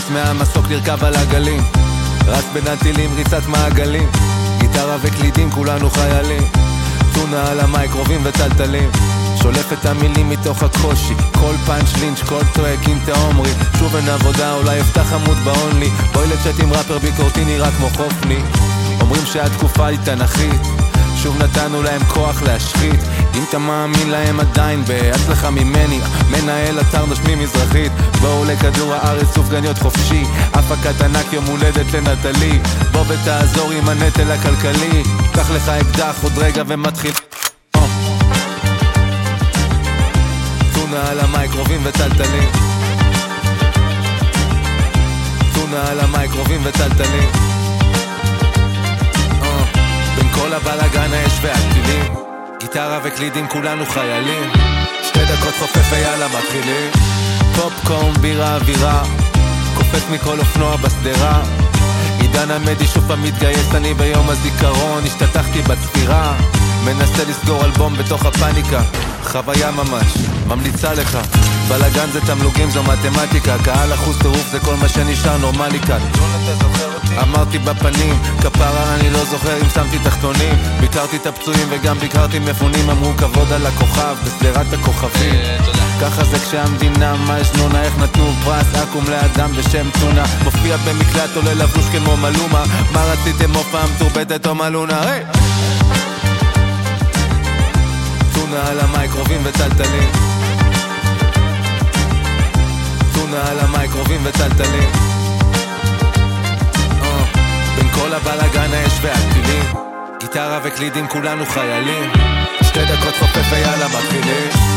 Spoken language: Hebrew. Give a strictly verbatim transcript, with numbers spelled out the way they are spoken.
יוצא מהמסוק לרכב על הגלים, רץ בין הטילים ריצת מעגלים, גיטרה וקלידים כולנו חיילים, טונה על המייק רובים וטלטלים, שולף את המילים מתוך הקושי, כל פאנץ' לינץ' כל טרק עם תאומרי, שוב אין עבודה אולי אפתח עמוד באונלי, בואי לצ'אט עם ראפר ביקורתי נראה כמו חופני, אומרים שהתקופה היא תנכית, שוב נתנו להם כוח להשחית, אם אתה מאמין להם עדיין בהצלחה ממני, מנהל אתר נושמים מזרחית, בואו לכדור הארץ סופגניות חופשי, הפקת ענק יום הולדת לנטלי, בוא ותעזור עם הנטל הכלכלי, קח לך אקדח עוד רגע ומתחיל טונה על המייק רובים וטלטלים, טונה על המייק רובים וטלטלים, בין כל הבלגן האש והטילים, גיטרה וקלידים כולנו חיילים, שתי דקות חופף ויאללה מתחילים, פופקורן בירה אווירה, קופץ מכל אופנוע בסדרה, עידן המדי שוב פעם מתגייס, אני ביום הזיכרון השתתחתי בספירה, מנסה לסגור אלבום בתוך הפניקה, חוויה ממש, ממליצה לך, בלגן זה תמלוגים זו מתמטיקה, קהל אחוז טירוף זה כל מה שנשאר נורמלי כאן, אמרתי בפנים, כפרה אני לא זוכר אם שמתי תחתונים, ביקרתי את הפצועים וגם ביקרתי מפונים, אמרו כבוד על הכוכב בסדרת הכוכבים, ככה זה כשהמדינה מה ישנונה, איך נתנו פרס אקום לאדם בשם טונה, מופיע במקלט עולה לבוש כמו מלומה, מה רציתם הופעה מתורבתת או מלונה, היי! טונה על המייק רובים וטלטלים, טונה על המייק רובים וטלטלים, בין כל הבלגן האש והטילים, גיטרה וקלידים כולנו חיילים, שתי דקות חופף ויאללה מתחילים.